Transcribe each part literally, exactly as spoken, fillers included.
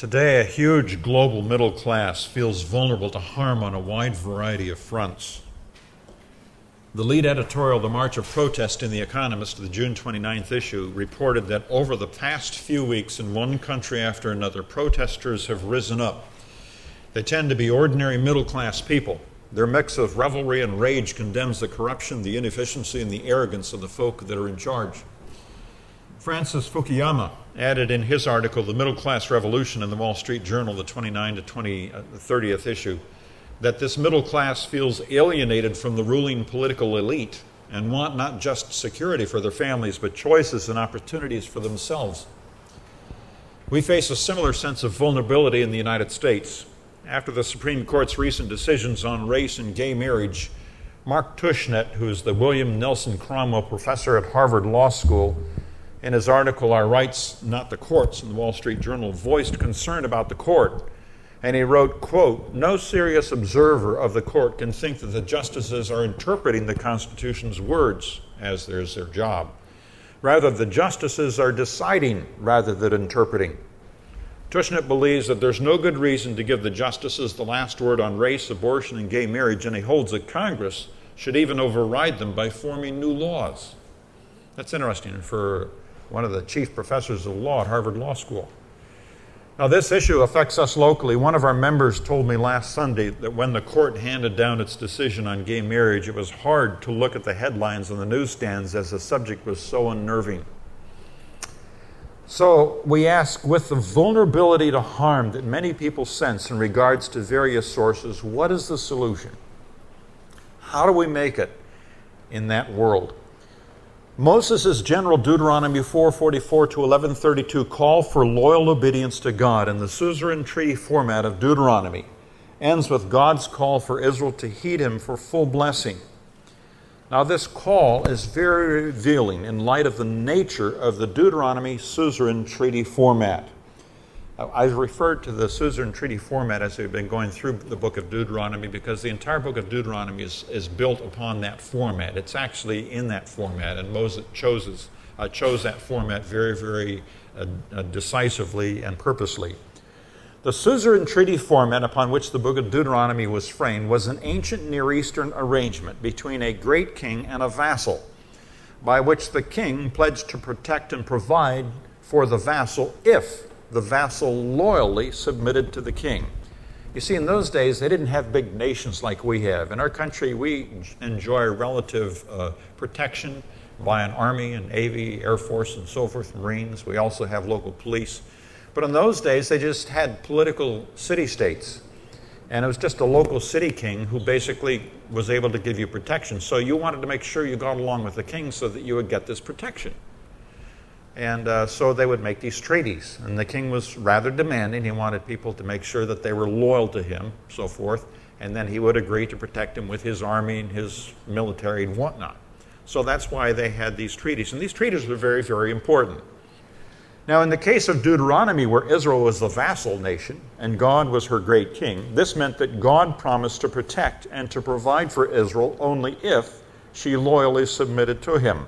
Today, a huge global middle class feels vulnerable to harm on a wide variety of fronts. The lead editorial of the March of Protest in The Economist, the June twenty-ninth issue, reported that over the past few weeks in one country after another, protesters have risen up. They tend to be ordinary middle-class people. Their mix of revelry and rage condemns the corruption, the inefficiency, and the arrogance of the folk that are in charge. Francis Fukuyama added in his article, The Middle Class Revolution, in the Wall Street Journal, the twenty-ninth to thirtieth issue, that this middle class feels alienated from the ruling political elite and want not just security for their families, but choices and opportunities for themselves. We face a similar sense of vulnerability in the United States. After the Supreme Court's recent decisions on race and gay marriage, Mark Tushnet, who is the William Nelson Cromwell Professor at Harvard Law School, in his article, Our Rights, Not the Courts, in the Wall Street Journal, voiced concern about the court. And he wrote, quote, "No serious observer of the court can think that the justices are interpreting the Constitution's words, as there's their job. Rather, the justices are deciding rather than interpreting." Tushnet believes that there's no good reason to give the justices the last word on race, abortion, and gay marriage, and he holds that Congress should even override them by forming new laws. That's interesting for one of the chief professors of law at Harvard Law School. Now, this issue affects us locally. One of our members told me last Sunday that when the court handed down its decision on gay marriage, it was hard to look at the headlines on the newsstands as the subject was so unnerving. So we ask, with the vulnerability to harm that many people sense in regards to various sources, what is the solution? How do we make it in that world? Moses' general Deuteronomy four forty-four to eleven thirty-two call for loyal obedience to God in the suzerain treaty format of Deuteronomy ends with God's call for Israel to heed him for full blessing. Now, this call is very revealing in light of the nature of the Deuteronomy suzerain treaty format. I've referred to the suzerain treaty format as we've been going through the book of Deuteronomy because the entire book of Deuteronomy is, is built upon that format. It's actually in that format, and Moses chose, uh, chose that format very, very uh, uh, decisively and purposely. The suzerain treaty format upon which the book of Deuteronomy was framed was an ancient Near Eastern arrangement between a great king and a vassal, by which the king pledged to protect and provide for the vassal if the vassal loyally submitted to the king. You see, in those days, they didn't have big nations like we have. In our country, we enjoy relative uh, protection by an army, and navy, air force, and so forth, Marines. We also have local police. But in those days, they just had political city-states. And it was just a local city king who basically was able to give you protection. So you wanted to make sure you got along with the king so that you would get this protection. And uh, so they would make these treaties. And the king was rather demanding. He wanted people to make sure that they were loyal to him, so forth. And then he would agree to protect him with his army and his military and whatnot. So that's why they had these treaties. And these treaties were very, very important. Now, in the case of Deuteronomy, where Israel was the vassal nation and God was her great king, this meant that God promised to protect and to provide for Israel only if she loyally submitted to him.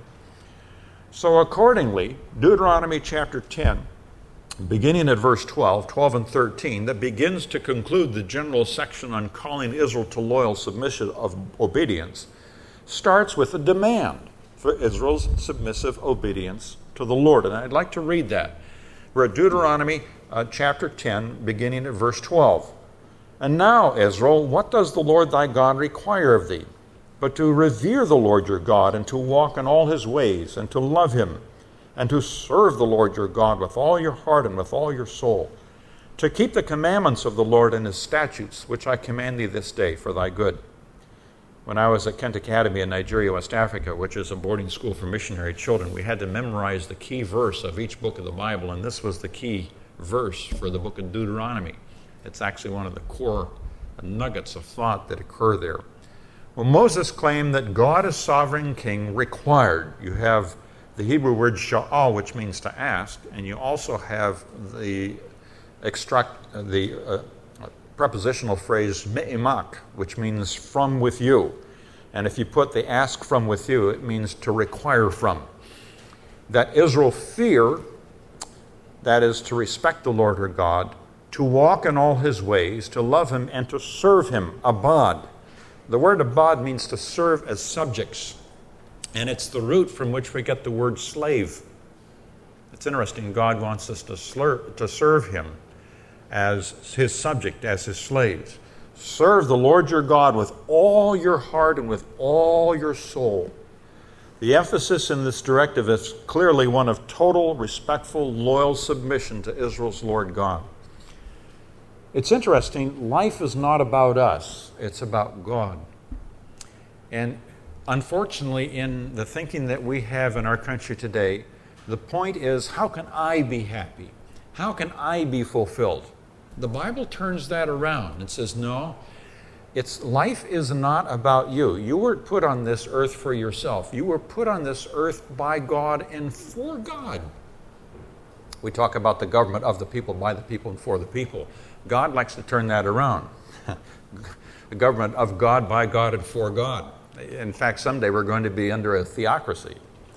So accordingly, Deuteronomy chapter ten, beginning at verse twelve, twelve and thirteen, that begins to conclude the general section on calling Israel to loyal submission of obedience, starts with a demand for Israel's submissive obedience to the Lord. And I'd like to read that. We're at Deuteronomy uh, chapter ten, beginning at verse twelve. "And now, Israel, what does the Lord thy God require of thee? But to revere the Lord your God, and to walk in all his ways, and to love him, and to serve the Lord your God with all your heart and with all your soul, to keep the commandments of the Lord and his statutes, which I command thee this day for thy good." When I was at Kent Academy in Nigeria, West Africa, which is a boarding school for missionary children, we had to memorize the key verse of each book of the Bible, and this was the key verse for the book of Deuteronomy. It's actually one of the core nuggets of thought that occur there. Well, Moses claimed that God as sovereign king required. You have the Hebrew word sha'al, which means to ask, and you also have the extract, the uh, prepositional phrase me'imak, which means from with you. And if you put the ask from with you, it means to require from. That Israel fear, that is to respect the Lord her God, to walk in all his ways, to love him, and to serve him. Abad. The word abad means to serve as subjects, and it's the root from which we get the word slave. It's interesting, God wants us to, slur, to serve him as his subject, as his slaves. Serve the Lord your God with all your heart and with all your soul. The emphasis in this directive is clearly one of total, respectful, loyal submission to Israel's Lord God. It's interesting, life is not about us, it's about God. And unfortunately, in the thinking that we have in our country today, the point is, how can I be happy? How can I be fulfilled? The Bible turns that around and says, no, it's, life is not about you. You weren't put on this earth for yourself. You were put on this earth by God and for God. We talk about the government of the people, by the people, and for the people. God likes to turn that around. The government of God, by God, and for God. In fact, someday we're going to be under a theocracy.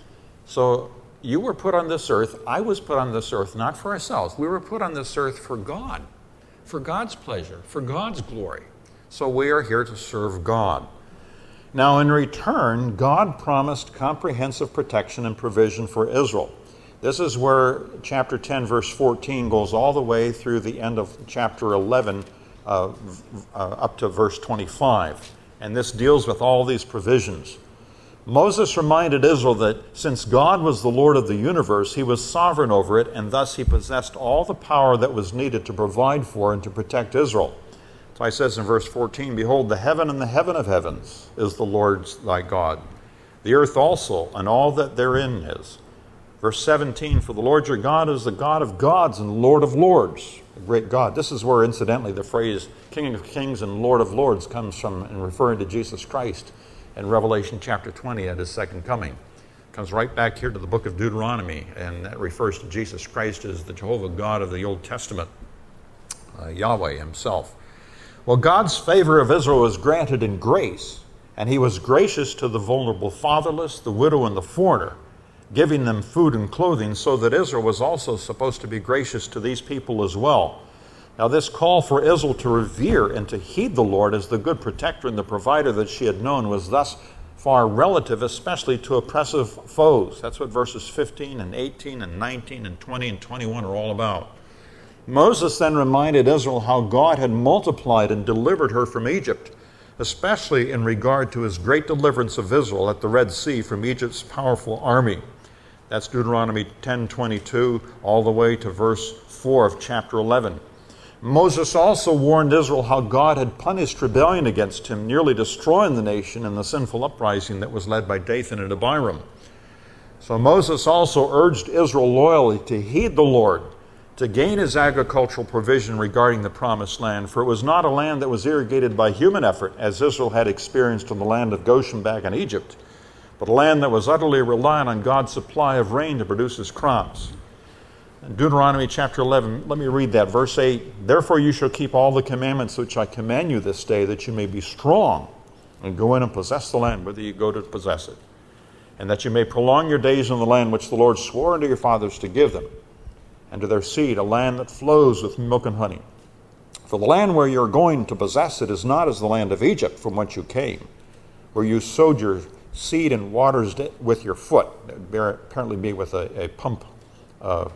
So you were put on this earth. I was put on this earth not for ourselves. We were put on this earth for God, for God's pleasure, for God's glory. So we are here to serve God. Now, in return, God promised comprehensive protection and provision for Israel. This is where chapter ten, verse fourteen goes all the way through the end of chapter eleven, uh, uh, up to verse twenty-five. And this deals with all these provisions. Moses reminded Israel that since God was the Lord of the universe, he was sovereign over it, and thus he possessed all the power that was needed to provide for and to protect Israel. So he says in verse fourteen, behold, the heaven and the heaven of heavens is the Lord's thy God, the earth also, and all that therein is. Verse seventeen, for the Lord your God is the God of gods and Lord of lords, a great God. This is where, incidentally, the phrase King of kings and Lord of lords comes from in referring to Jesus Christ in Revelation chapter twenty at his second coming. It comes right back here to the book of Deuteronomy, and that refers to Jesus Christ as the Jehovah God of the Old Testament, uh, Yahweh himself. Well, God's favor of Israel was granted in grace, and he was gracious to the vulnerable fatherless, the widow, and the foreigner, giving them food and clothing, so that Israel was also supposed to be gracious to these people as well. Now, this call for Israel to revere and to heed the Lord as the good protector and the provider that she had known was thus far relative, especially to oppressive foes. That's what verses fifteen and eighteen and nineteen and twenty and twenty-one are all about. Moses then reminded Israel how God had multiplied and delivered her from Egypt, especially in regard to his great deliverance of Israel at the Red Sea from Egypt's powerful army. That's Deuteronomy ten twenty-two all the way to verse four of chapter eleven. Moses also warned Israel how God had punished rebellion against him, nearly destroying the nation in the sinful uprising that was led by Dathan and Abiram. So Moses also urged Israel loyally to heed the Lord, to gain his agricultural provision regarding the promised land, for it was not a land that was irrigated by human effort, as Israel had experienced in the land of Goshen back in Egypt, but a land that was utterly reliant on God's supply of rain to produce his crops. In Deuteronomy chapter eleven, let me read that, verse eight, therefore you shall keep all the commandments which I command you this day, that you may be strong, and go in and possess the land, whither you go to possess it, and that you may prolong your days in the land which the Lord swore unto your fathers to give them, and to their seed, a land that flows with milk and honey. For the land where you are going to possess it is not as the land of Egypt from whence you came, where you sowed your seed in waters with your foot. That would apparently be with a, a pump uh,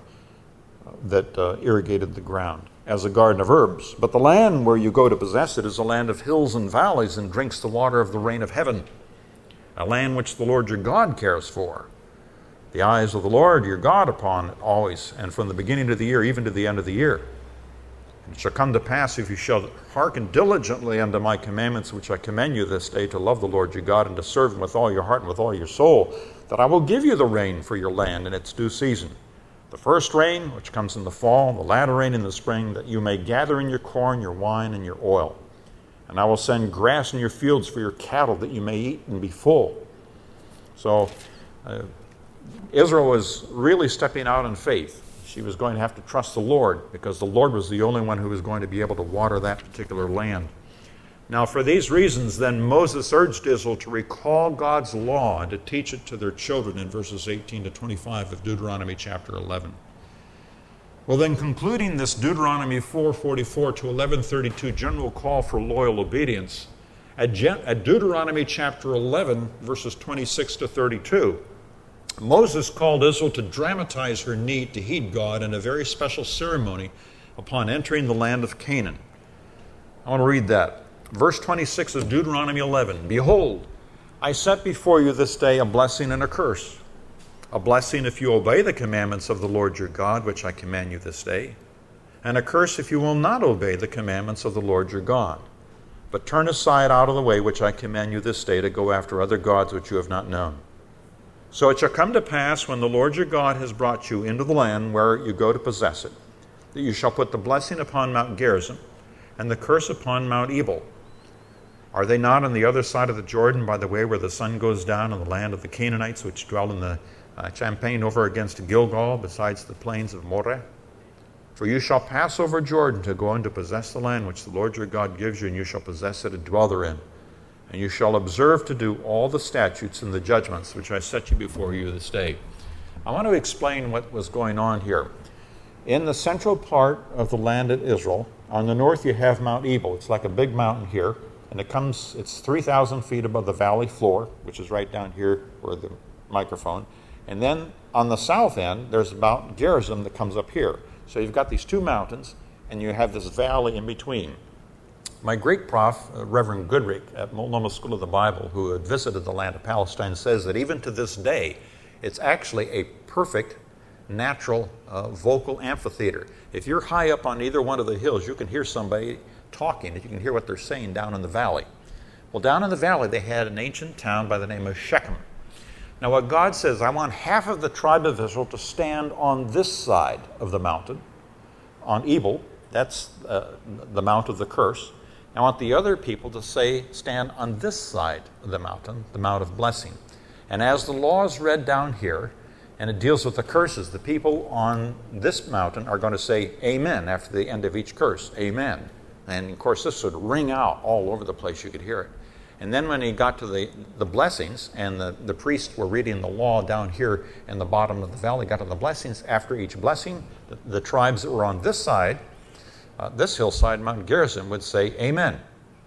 that uh, irrigated the ground, as a garden of herbs. But the land where you go to possess it is a land of hills and valleys, and drinks the water of the rain of heaven, a land which the Lord your God cares for. The eyes of the Lord your God upon it always, and from the beginning of the year even to the end of the year. And it shall come to pass, if you shall hearken diligently unto my commandments, which I command you this day, to love the Lord your God, and to serve him with all your heart and with all your soul, that I will give you the rain for your land in its due season, the first rain, which comes in the fall, the latter rain in the spring, that you may gather in your corn, your wine, and your oil. And I will send grass in your fields for your cattle, that you may eat and be full. So uh, Israel was really stepping out in faith. She was going to have to trust the Lord, because the Lord was the only one who was going to be able to water that particular land. Now, for these reasons, then, Moses urged Israel to recall God's law and to teach it to their children in verses eighteen to twenty-five of Deuteronomy chapter eleven. Well, then, concluding this Deuteronomy four forty-four to eleven thirty-two general call for loyal obedience, at, Gen- at Deuteronomy chapter eleven, verses twenty-six to thirty-two, Moses called Israel to dramatize her need to heed God in a very special ceremony upon entering the land of Canaan. I want to read that. Verse twenty-six is Deuteronomy eleven. Behold, I set before you this day a blessing and a curse. A blessing if you obey the commandments of the Lord your God, which I command you this day, and a curse if you will not obey the commandments of the Lord your God, but turn aside out of the way which I command you this day to go after other gods which you have not known. So it shall come to pass when the Lord your God has brought you into the land where you go to possess it, that you shall put the blessing upon Mount Gerizim and the curse upon Mount Ebal. Are they not on the other side of the Jordan by the way where the sun goes down in the land of the Canaanites which dwell in the Uh, Champaign over against Gilgal, besides the plains of Moreh? For you shall pass over Jordan to go in to possess the land which the Lord your God gives you, and you shall possess it and dwell therein. And you shall observe to do all the statutes and the judgments which I set you before you this day. I want to explain what was going on here. In the central part of the land of Israel, on the north you have Mount Ebal. It's like a big mountain here, and it comes, it's three thousand feet above the valley floor, which is right down here where the microphone. And then on the south end, there's Mount Gerizim that comes up here. So you've got these two mountains, and you have this valley in between. My Greek prof, uh, Reverend Goodrick at Multnomah School of the Bible, who had visited the land of Palestine, says that even to this day, it's actually a perfect natural uh, vocal amphitheater. If you're high up on either one of the hills, you can hear somebody talking, and you can hear what they're saying down in the valley. Well, down in the valley, they had an ancient town by the name of Shechem. Now, what God says, I want half of the tribe of Israel to stand on this side of the mountain, on Ebal, that's uh, the mount of the curse. I want the other people to say, stand on this side of the mountain, the mount of blessing. And as the law is read down here, and it deals with the curses, the people on this mountain are going to say, Amen, after the end of each curse, Amen. And, of course, this would ring out all over the place. You could hear it. And then when he got to the, the blessings, and the, the priests were reading the law down here in the bottom of the valley, got to the blessings, after each blessing, the, the tribes that were on this side, uh, this hillside, Mount Gerizim, would say, Amen.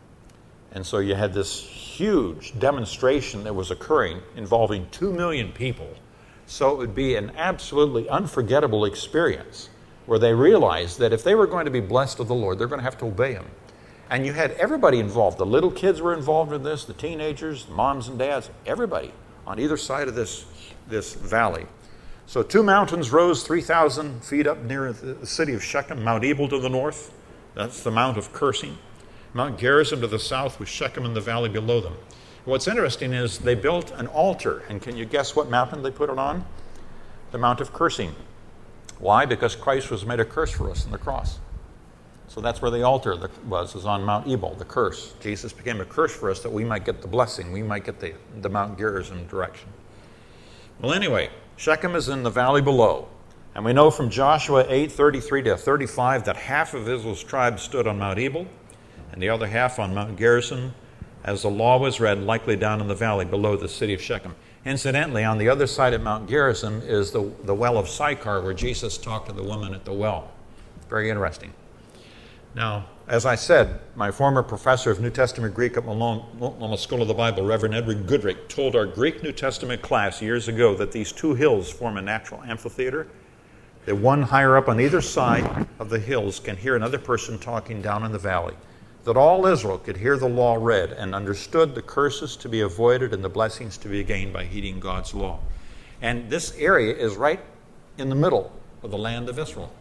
And so you had this huge demonstration that was occurring involving two million people. So it would be an absolutely unforgettable experience where they realized that if they were going to be blessed of the Lord, they're going to have to obey him. And you had everybody involved. The little kids were involved in this, the teenagers, the moms and dads, everybody on either side of this, this valley. So two mountains rose three thousand feet up near the city of Shechem, Mount Ebal to the north. That's the Mount of Cursing. Mount Gerizim to the south with Shechem in the valley below them. What's interesting is they built an altar. And can you guess what mountain they put it on? The Mount of Cursing. Why? Because Christ was made a curse for us on the cross. So that's where the altar was, is on Mount Ebal, the curse. Jesus became a curse for us that we might get the blessing. We might get the, the Mount Gerizim direction. Well, anyway, Shechem is in the valley below. And we know from Joshua eight thirty-three to thirty-five that half of Israel's tribes stood on Mount Ebal and the other half on Mount Gerizim, as the law was read, likely down in the valley below the city of Shechem. Incidentally, on the other side of Mount Gerizim is the, the well of Sychar, where Jesus talked to the woman at the well. Very interesting. Now, as I said, my former professor of New Testament Greek at Multnomah School of the Bible, Reverend Edward Goodrick, told our Greek New Testament class years ago that these two hills form a natural amphitheater, that one higher up on either side of the hills can hear another person talking down in the valley, that all Israel could hear the law read and understood the curses to be avoided and the blessings to be gained by heeding God's law. And this area is right in the middle of the land of Israel.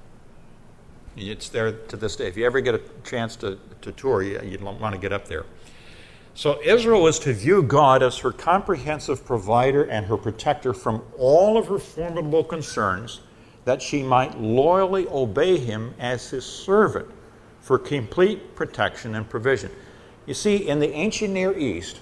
It's there to this day. If you ever get a chance to, to tour, you, you'd want to get up there. So Israel was to view God as her comprehensive provider and her protector from all of her formidable concerns, that she might loyally obey him as his servant for complete protection and provision. You see, in the ancient Near East,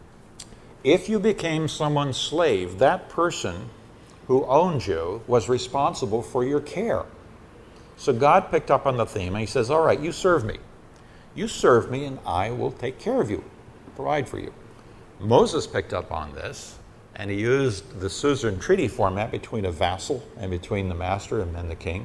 if you became someone's slave, that person who owned you was responsible for your care. So God picked up on the theme, and he says, all right, you serve me. You serve me, and I will take care of you, provide for you. Moses picked up on this, and he used the suzerain treaty format between a vassal and between the master and then the king.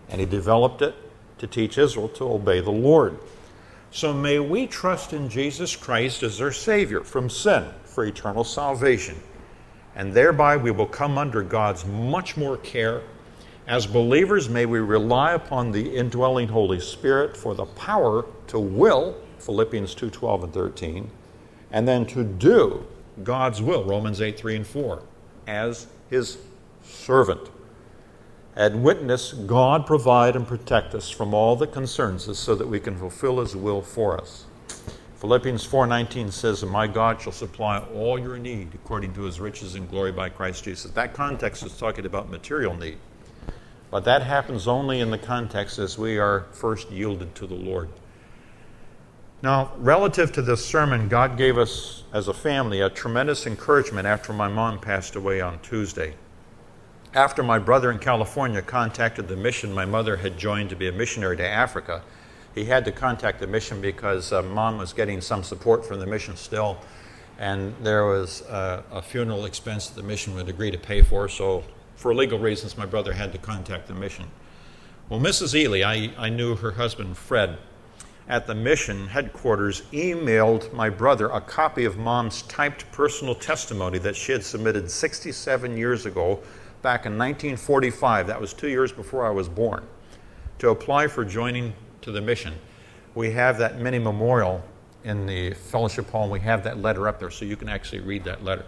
and he developed it to teach Israel to obey the Lord. So may we trust in Jesus Christ as our Savior from sin for eternal salvation, and thereby we will come under God's much more care. As believers, may we rely upon the indwelling Holy Spirit for the power to will, Philippians two twelve and thirteen, and then to do God's will, Romans eight three and four, as his servant. And witness God provide and protect us from all that concerns us so that we can fulfill his will for us. Philippians four nineteen says, and my God shall supply all your need according to his riches and glory by Christ Jesus. That context is talking about material need. But that happens only in the context as we are first yielded to the Lord. Now, relative to this sermon, God gave us as a family a tremendous encouragement after my mom passed away on Tuesday. After my brother in California contacted the mission my mother had joined to be a missionary to Africa, he had to contact the mission because uh, mom was getting some support from the mission still, and there was uh, a funeral expense that the mission would agree to pay for, so for legal reasons my brother had to contact the mission. Well, Missus Ely, I, I knew her husband Fred, at the mission headquarters emailed my brother a copy of mom's typed personal testimony that she had submitted sixty-seven years ago, back in nineteen forty-five, that was two years before I was born, to apply for joining to the mission. We have that mini memorial in the fellowship hall, and we have that letter up there so you can actually read that letter.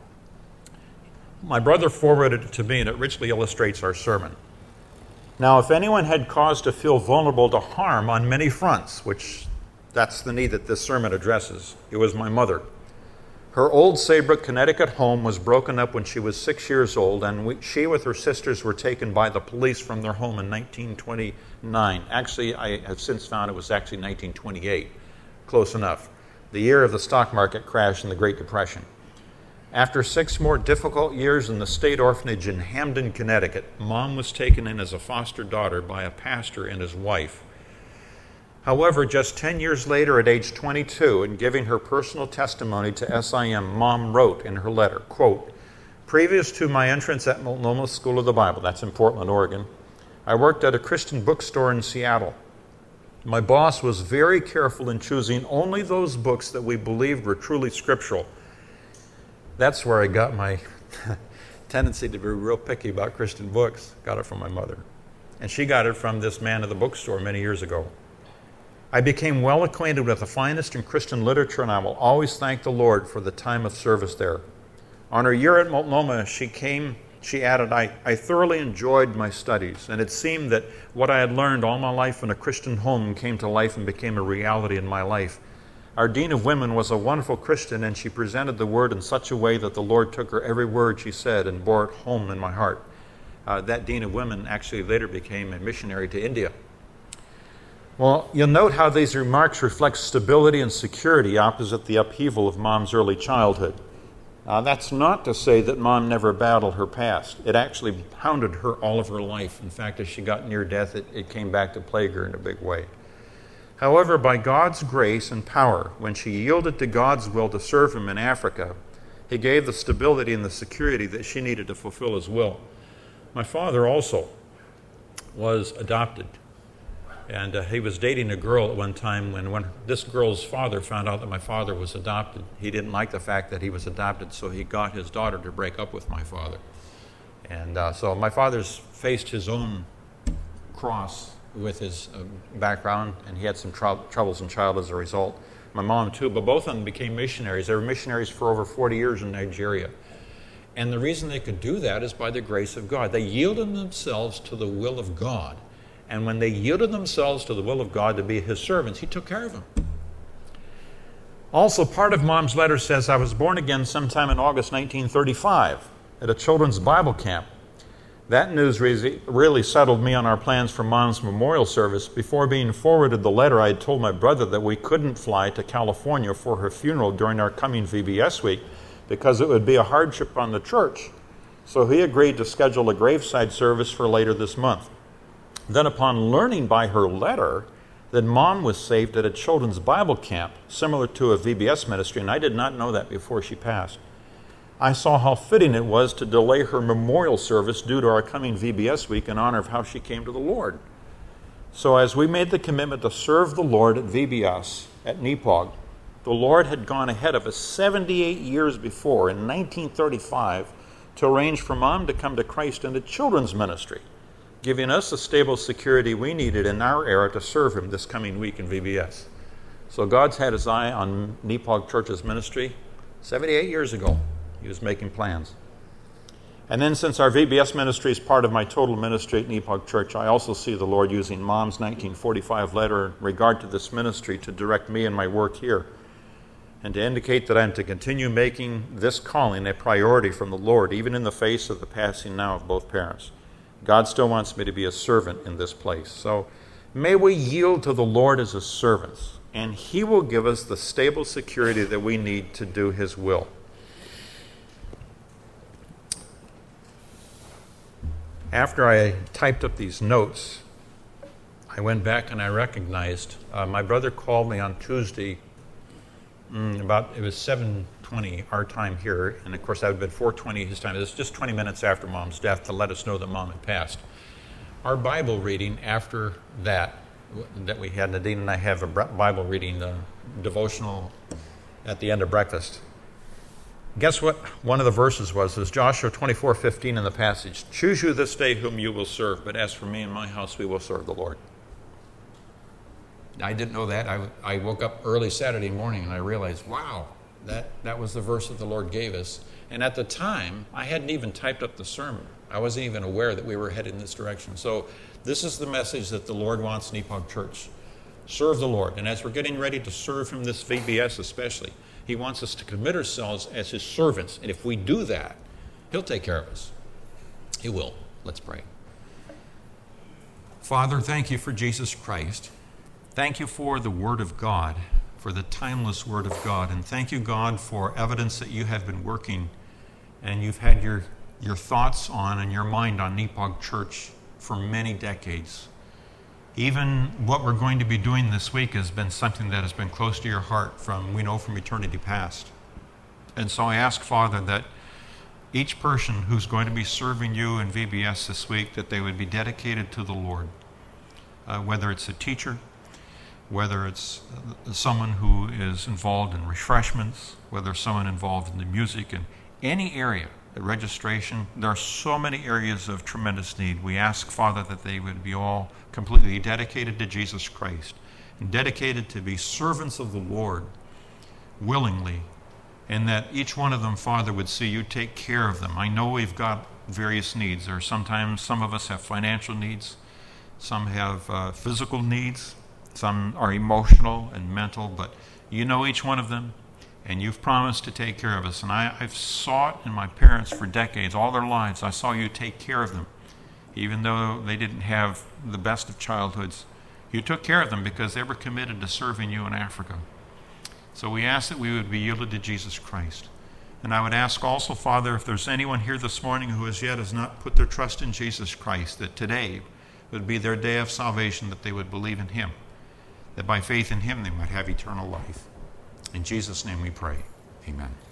My brother forwarded it to me, and it richly illustrates our sermon. Now, if anyone had cause to feel vulnerable to harm on many fronts, which that's the need that this sermon addresses, it was my mother. Her old Saybrook, Connecticut home was broken up when she was six years old, and we, she with her sisters were taken by the police from their home in nineteen twenty-nine. Actually, I have since found it was actually nineteen twenty-eight. Close enough. The year of the stock market crash and the Great Depression. After six more difficult years in the state orphanage in Hamden, Connecticut, Mom was taken in as a foster daughter by a pastor and his wife. However, just ten years later, at age twenty-two, in giving her personal testimony to S I M, Mom wrote in her letter, quote, previous to my entrance at Multnomah School of the Bible, that's in Portland, Oregon, I worked at a Christian bookstore in Seattle. My boss was very careful in choosing only those books that we believed were truly scriptural. That's where I got my tendency to be real picky about Christian books. Got it from my mother. And she got it from this man at the bookstore many years ago. I became well acquainted with the finest in Christian literature, and I will always thank the Lord for the time of service there. On her year at Multnomah, she came, she added, I, I thoroughly enjoyed my studies, and it seemed that what I had learned all my life in a Christian home came to life and became a reality in my life. Our Dean of Women was a wonderful Christian, and she presented the Word in such a way that the Lord took her every word she said and bore it home in my heart. Uh, that Dean of Women actually later became a missionary to India. Well, you'll note how these remarks reflect stability and security opposite the upheaval of Mom's early childhood. Uh, that's not to say that Mom never battled her past. It actually hounded her all of her life. In fact, as she got near death, it, it came back to plague her in a big way. However, by God's grace and power, when she yielded to God's will to serve him in Africa, he gave the stability and the security that she needed to fulfill his will. My father also was adopted. And uh, he was dating a girl at one time when, when this girl's father found out that my father was adopted. He didn't like the fact that he was adopted, so he got his daughter to break up with my father. And uh, so my father's faced his own cross with his uh, background, and he had some trou- troubles in childhood as a result. My mom too, but both of them became missionaries. They were missionaries for over forty years in Nigeria. And the reason they could do that is by the grace of God. They yielded themselves to the will of God. And when they yielded themselves to the will of God to be his servants, he took care of them. Also, part of Mom's letter says, I was born again sometime in August nineteen thirty-five at a children's Bible camp. That news really, really settled me on our plans for Mom's memorial service. Before being forwarded the letter, I had told my brother that we couldn't fly to California for her funeral during our coming V B S week because it would be a hardship on the church. So he agreed to schedule a graveside service for later this month. Then upon learning by her letter that Mom was saved at a children's Bible camp, similar to a V B S ministry, and I did not know that before she passed, I saw how fitting it was to delay her memorial service due to our coming V B S week in honor of how she came to the Lord. So as we made the commitment to serve the Lord at V B S at Nepog, the Lord had gone ahead of us seventy-eight years before, in nineteen thirty-five, to arrange for Mom to come to Christ in the children's ministry, giving us the stable security we needed in our era to serve Him this coming week in V B S. So God's had His eye on Nepog Church's ministry seventy-eight years ago. He was making plans. And then since our V B S ministry is part of my total ministry at Nepog Church, I also see the Lord using Mom's nineteen forty-five letter in regard to this ministry to direct me in my work here, and to indicate that I'm to continue making this calling a priority from the Lord, even in the face of the passing now of both parents. God still wants me to be a servant in this place. So may we yield to the Lord as His servants, and He will give us the stable security that we need to do His will. After I typed up these notes, I went back and I recognized, uh, my brother called me on Tuesday, mm, about, it was seven twenty our time here, and of course that would have been four twenty his time. It was just twenty minutes after Mom's death to let us know that Mom had passed. Our Bible reading after that, that we had, Nadine and I have a Bible reading uh, devotional at the end of breakfast. Guess what one of the verses was? It was Joshua twenty-four fifteen in the passage. Choose you this day whom you will serve, but as for me and my house, we will serve the Lord. I didn't know that. I, I woke up early Saturday morning and I realized, wow, that, that was the verse that the Lord gave us. And at the time, I hadn't even typed up the sermon. I wasn't even aware that we were headed in this direction. So this is the message that the Lord wants Nepog Church. Serve the Lord. And as we're getting ready to serve Him, this V B S especially, He wants us to commit ourselves as His servants. And if we do that, He'll take care of us. He will. Let's pray. Father, thank You for Jesus Christ. Thank You for the Word of God, for the timeless Word of God. And thank You, God, for evidence that You have been working and You've had your, your thoughts on and your mind on Nepog Church for many decades. Even what we're going to be doing this week has been something that has been close to Your heart from, we know, from eternity past. And so I ask, Father, that each person who's going to be serving You in V B S this week, that they would be dedicated to the Lord, uh, whether it's a teacher, whether it's someone who is involved in refreshments, whether someone involved in the music, in any area, the registration. There are so many areas of tremendous need. We ask, Father, that they would be all completely dedicated to Jesus Christ and dedicated to be servants of the Lord willingly, and that each one of them, Father, would see You take care of them. I know we've got various needs. There are sometimes some of us have financial needs, some have uh, physical needs, some are emotional and mental, but You know each one of them, and You've promised to take care of us. And I, I've sought in my parents for decades, all their lives, I saw You take care of them. Even though they didn't have the best of childhoods, You took care of them because they were committed to serving You in Africa. So we ask that we would be yielded to Jesus Christ. And I would ask also, Father, if there's anyone here this morning who as yet has not put their trust in Jesus Christ, that today would be their day of salvation, that they would believe in Him, that by faith in Him they might have eternal life. In Jesus' name we pray. Amen.